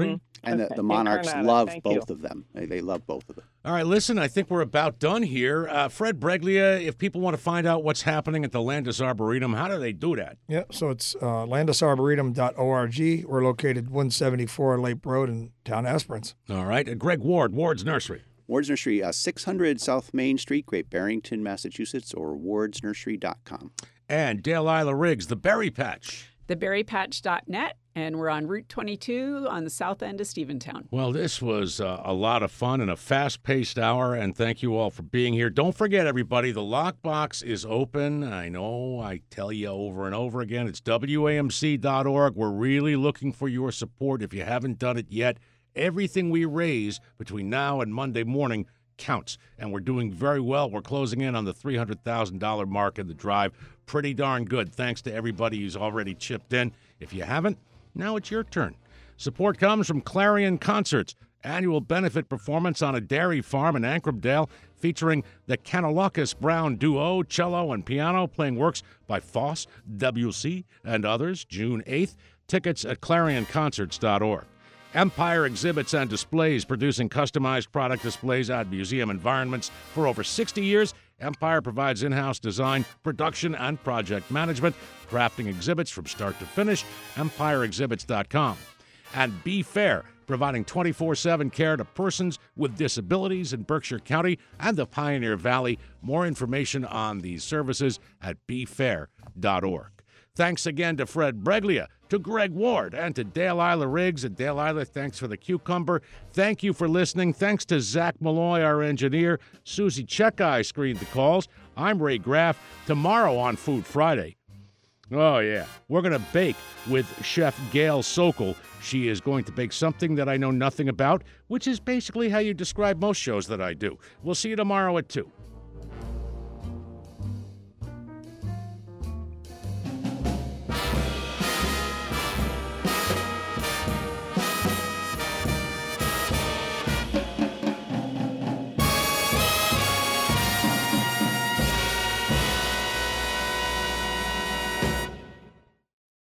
And the, Okay. the Monarchs Incarnata, love thank both you. of them. They, they love both of them. All right, listen, I think we're about done here. Uh, Fred Breglia, if people want to find out what's happening at the Landis Arboretum, how do they do that? Yeah, so it's uh, landis arboretum dot org. We're located one seventy-four Lape Road in town Esperance. All right, uh, Greg Ward, Ward's Nursery. Ward's Nursery, uh, six hundred South Main Street, Great Barrington, Massachusetts, or wards nursery dot com. And Dale Isla Riggs, the Berry Patch. the berry patch dot net, and we're on Route twenty-two on the south end of Stephentown. Well, this was uh, a lot of fun and a fast-paced hour, and thank you all for being here. Don't forget, everybody, the Lockbox is open. I know I tell you over and over again, it's W A M C dot org. We're really looking for your support. If you haven't done it yet, everything we raise between now and Monday morning counts, and we're doing very well. We're closing in on the three hundred thousand dollars mark in the drive. Pretty darn good, thanks to everybody who's already chipped in. If you haven't, now it's your turn. Support comes from Clarion Concerts, annual benefit performance on a dairy farm in Ancramdale, featuring the Kanalakis Brown Duo, cello and piano, playing works by Foss, W C, and others, June eighth. Tickets at clarion concerts dot org. Empire Exhibits and Displays, producing customized product displays at museum environments for over sixty years. Empire provides in-house design, production, and project management, crafting exhibits from start to finish. empire exhibits dot com. And Be Fair, providing twenty-four seven care to persons with disabilities in Berkshire County and the Pioneer Valley. More information on these services at be fair dot org. Thanks again to Fred Breglia, to Greg Ward, and to Dale Isla Riggs. And Dale Isla, thanks for the cucumber. Thank you for listening. Thanks to Zach Malloy, our engineer. Susie Checkeye screened the calls. I'm Ray Graff. Tomorrow on Food Friday, oh, yeah, we're going to bake with Chef Gail Sokol. She is going to bake something that I know nothing about, which is basically how you describe most shows that I do. We'll see you tomorrow at two.